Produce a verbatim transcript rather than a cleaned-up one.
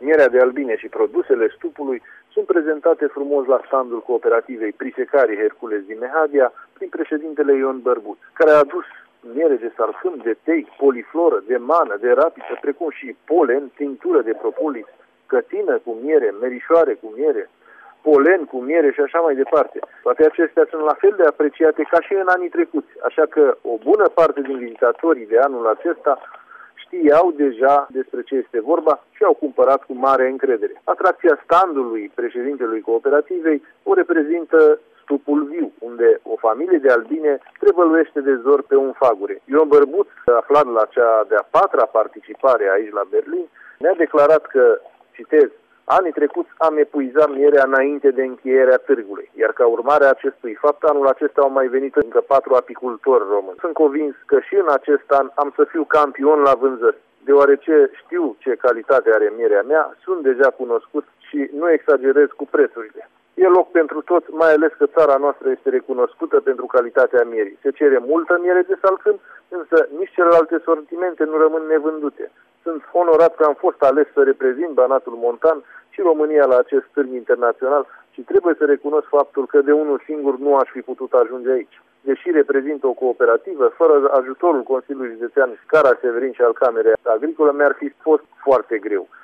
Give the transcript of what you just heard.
Mierea de albine și produsele stupului sunt prezentate frumos la standul cooperativei Prisecarii Hercules din Mehadia prin președintele Ion Bărbuț, care a adus miere de salcâm, de tei, polifloră, de mană, de rapiță, precum și polen, tinctură de propolis, cătină cu miere, merișoare cu miere, polen cu miere și așa mai departe. Toate acestea sunt la fel de apreciate ca și în anii trecuți, așa că o bună parte din vizitatorii de anul acesta știau deja despre ce este vorba și au cumpărat cu mare încredere. Atracția standului președintelui cooperativei o reprezintă stupul viu, unde o familie de albine trebăluiește de zor pe un fagure. Ion Bărbuț, aflat la cea de-a patra participare aici la Berlin, ne-a declarat că, citez, anii trecuți am epuizat mierea înainte de încheierea târgului, iar ca urmare a acestui fapt, anul acesta au mai venit încă patru apicultori români. Sunt convins că și în acest an am să fiu campion la vânzări, deoarece știu ce calitate are mierea mea, sunt deja cunoscut și nu exagerez cu prețurile. E loc pentru toți, mai ales că țara noastră este recunoscută pentru calitatea mierii. Se cere multă miere de salcâm, însă nici celelalte sortimente nu rămân nevândute. Sunt onorat că am fost ales să reprezint Banatul Montan și România la acest târg internațional și trebuie să recunosc faptul că de unul singur nu aș fi putut ajunge aici. Deși reprezintă o cooperativă, fără ajutorul Consiliului Județean Scara Severin și al Camerei Agricole, mi-ar fi fost foarte greu.